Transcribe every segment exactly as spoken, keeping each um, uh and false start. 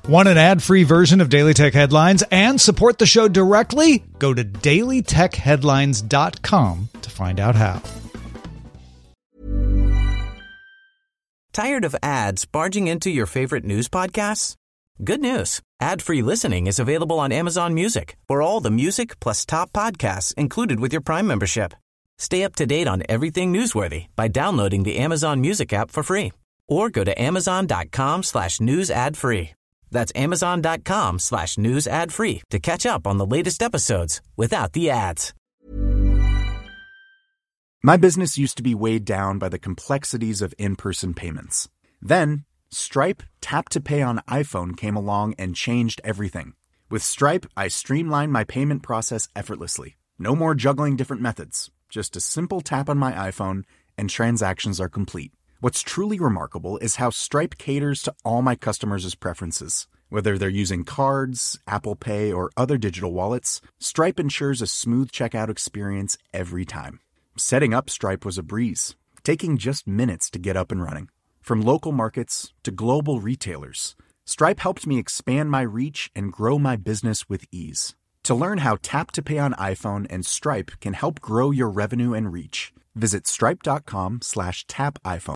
Want an ad-free version of Daily Tech Headlines and support the show directly? Go to daily tech headlines dot com to find out how. Tired of ads barging into your favorite news podcasts? Good news. Ad-free listening is available on Amazon Music for all the music plus top podcasts included with your Prime membership. Stay up to date on everything newsworthy by downloading the Amazon Music app for free or go to amazon.com slash news ad free. That's amazon.com slash news ad free to catch up on the latest episodes without the ads. My business used to be weighed down by the complexities of in-person payments. Then, Stripe Tap to Pay on iPhone came along and changed everything. With Stripe, I streamlined my payment process effortlessly. No more juggling different methods. Just a simple tap on my iPhone and transactions are complete. What's truly remarkable is how Stripe caters to all my customers' preferences. Whether they're using cards, Apple Pay, or other digital wallets, Stripe ensures a smooth checkout experience every time. Setting up Stripe was a breeze, taking just minutes to get up and running. From local markets to global retailers, Stripe helped me expand my reach and grow my business with ease. To learn how Tap to Pay on iPhone and Stripe can help grow your revenue and reach, visit stripe.com slash tap iPhone.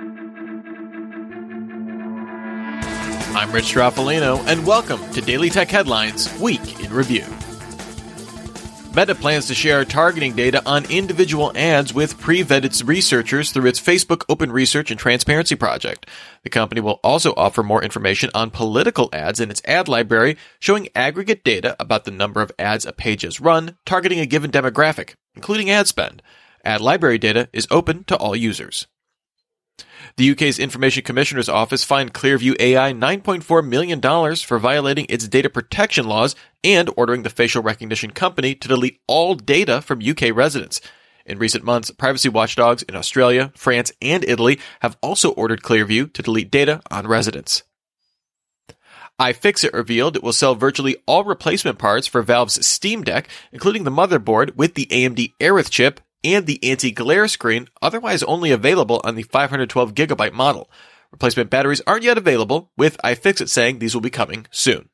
I'm Rich Straffolino, and welcome to Daily Tech Headlines Week in Review. Meta plans to share targeting data on individual ads with pre-vetted researchers through its Facebook Open Research and Transparency project. The company will also offer more information on political ads in its ad library, showing aggregate data about the number of ads a page has run, targeting a given demographic, including ad spend. Ad library data is open to all users. The U K's Information Commissioner's Office fined Clearview A I nine point four million dollars for violating its data protection laws and ordering the facial recognition company to delete all data from U K residents. In recent months, privacy watchdogs in Australia, France, and Italy have also ordered Clearview to delete data on residents. iFixit revealed it will sell virtually all replacement parts for Valve's Steam Deck, including the motherboard with the A M D Aerith chip and the anti-glare screen, otherwise only available on the five hundred twelve gigabyte model. Replacement batteries aren't yet available, with iFixit saying these will be coming soon.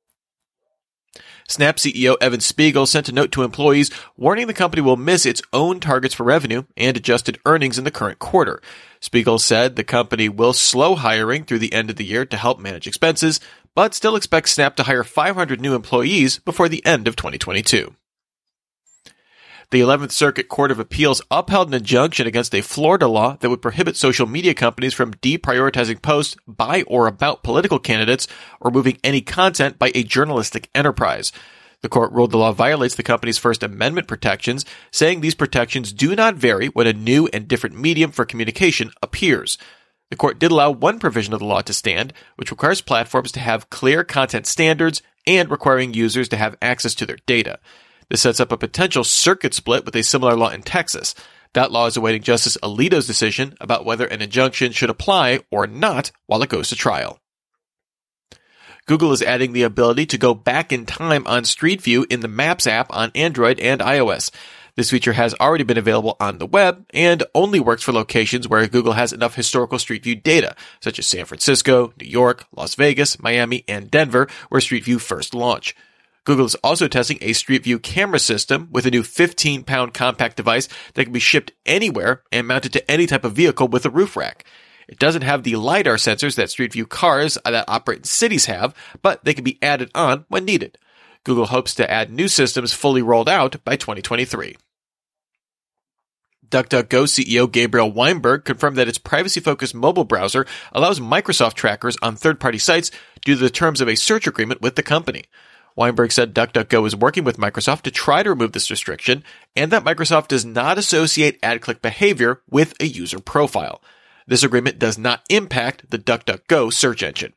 Snap C E O Evan Spiegel sent a note to employees warning the company will miss its own targets for revenue and adjusted earnings in the current quarter. Spiegel said the company will slow hiring through the end of the year to help manage expenses, but still expects Snap to hire five hundred new employees before the end of twenty twenty-two. The eleventh Circuit Court of Appeals upheld an injunction against a Florida law that would prohibit social media companies from deprioritizing posts by or about political candidates or moving any content by a journalistic enterprise. The court ruled the law violates the company's First Amendment protections, saying these protections do not vary when a new and different medium for communication appears. The court did allow one provision of the law to stand, which requires platforms to have clear content standards and requiring users to have access to their data. This sets up a potential circuit split with a similar law in Texas. That law is awaiting Justice Alito's decision about whether an injunction should apply or not while it goes to trial. Google is adding the ability to go back in time on Street View in the Maps app on Android and iOS. This feature has already been available on the web and only works for locations where Google has enough historical Street View data, such as San Francisco, New York, Las Vegas, Miami, and Denver, where Street View first launched. Google is also testing a Street View camera system with a new fifteen pound compact device that can be shipped anywhere and mounted to any type of vehicle with a roof rack. It doesn't have the LiDAR sensors that Street View cars that operate in cities have, but they can be added on when needed. Google hopes to add new systems fully rolled out by twenty twenty-three. DuckDuckGo C E O Gabriel Weinberg confirmed that its privacy-focused mobile browser allows Microsoft trackers on third-party sites due to the terms of a search agreement with the company. Weinberg said DuckDuckGo is working with Microsoft to try to remove this restriction, and that Microsoft does not associate ad-click behavior with a user profile. This agreement does not impact the DuckDuckGo search engine.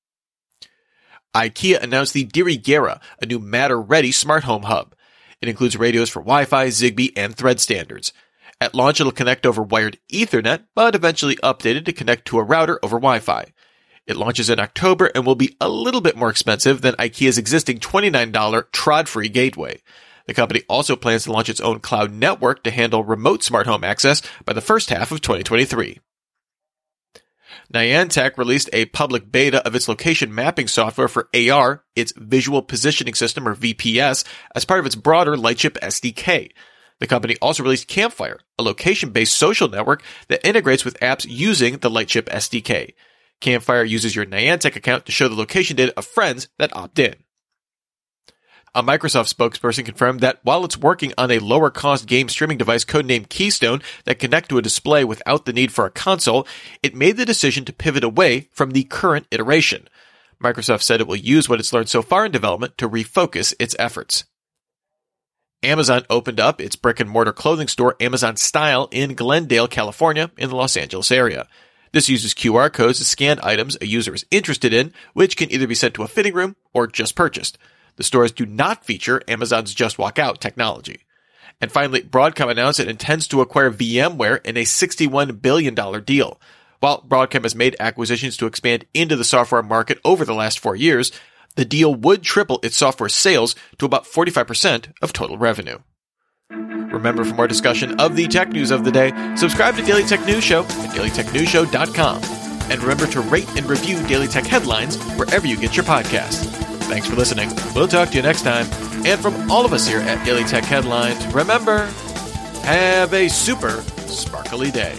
IKEA announced the Dirigera, a new Matter-ready smart home hub. It includes radios for Wi-Fi, Zigbee, and Thread standards. At launch, it'll connect over wired Ethernet, but eventually updated to connect to a router over Wi-Fi. It launches in October and will be a little bit more expensive than IKEA's existing twenty-nine dollars Trod-free gateway. The company also plans to launch its own cloud network to handle remote smart home access by the first half of twenty twenty-three. Niantic released a public beta of its location mapping software for A R, its Visual Positioning System, or V P S, as part of its broader Lightship S D K. The company also released Campfire, a location-based social network that integrates with apps using the Lightship S D K. Campfire uses your Niantic account to show the location data of friends that opt in. A Microsoft spokesperson confirmed that while it's working on a lower-cost game streaming device codenamed Keystone that connects to a display without the need for a console, it made the decision to pivot away from the current iteration. Microsoft said it will use what it's learned so far in development to refocus its efforts. Amazon opened up its brick-and-mortar clothing store Amazon Style in Glendale, California, in the Los Angeles area. This uses Q R codes to scan items a user is interested in, which can either be sent to a fitting room or just purchased. The stores do not feature Amazon's Just Walk Out technology. And finally, Broadcom announced it intends to acquire VMware in a sixty-one billion dollars deal. While Broadcom has made acquisitions to expand into the software market over the last four years, the deal would triple its software sales to about forty-five percent of total revenue. Remember, for more discussion of the tech news of the day, subscribe to Daily Tech News Show at daily tech news show dot com. And remember to rate and review Daily Tech Headlines wherever you get your podcasts. Thanks for listening. We'll talk to you next time. And from all of us here at Daily Tech Headlines, remember, have a super sparkly day.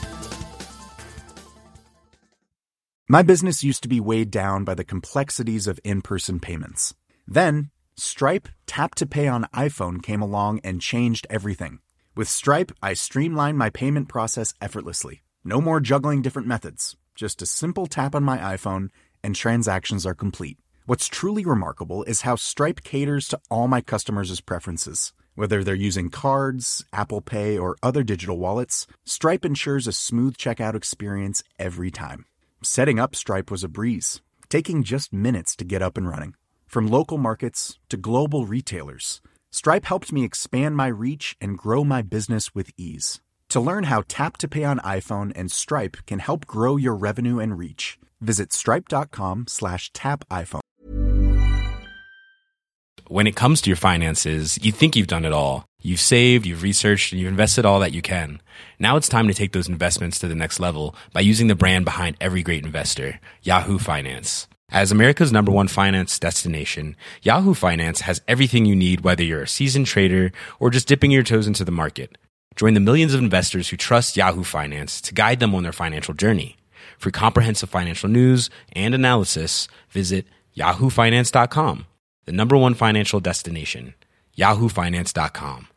My business used to be weighed down by the complexities of in-person payments. Then, Stripe Tap to Pay on iPhone came along and changed everything. With Stripe, I streamlined my payment process effortlessly. No more juggling different methods. Just a simple tap on my iPhone and transactions are complete. What's truly remarkable is how Stripe caters to all my customers' preferences. Whether they're using cards, Apple Pay, or other digital wallets, Stripe ensures a smooth checkout experience every time. Setting up Stripe was a breeze, taking just minutes to get up and running. From local markets to global retailers, Stripe helped me expand my reach and grow my business with ease. To learn how Tap to Pay on iPhone and Stripe can help grow your revenue and reach, visit stripe.com slash tap iPhone. When it comes to your finances, you think you've done it all. You've saved, you've researched, and you've invested all that you can. Now it's time to take those investments to the next level by using the brand behind every great investor, Yahoo Finance. As America's number one finance destination, Yahoo Finance has everything you need, whether you're a seasoned trader or just dipping your toes into the market. Join the millions of investors who trust Yahoo Finance to guide them on their financial journey. For comprehensive financial news and analysis, visit yahoo finance dot com. The number one financial destination, yahoo finance dot com.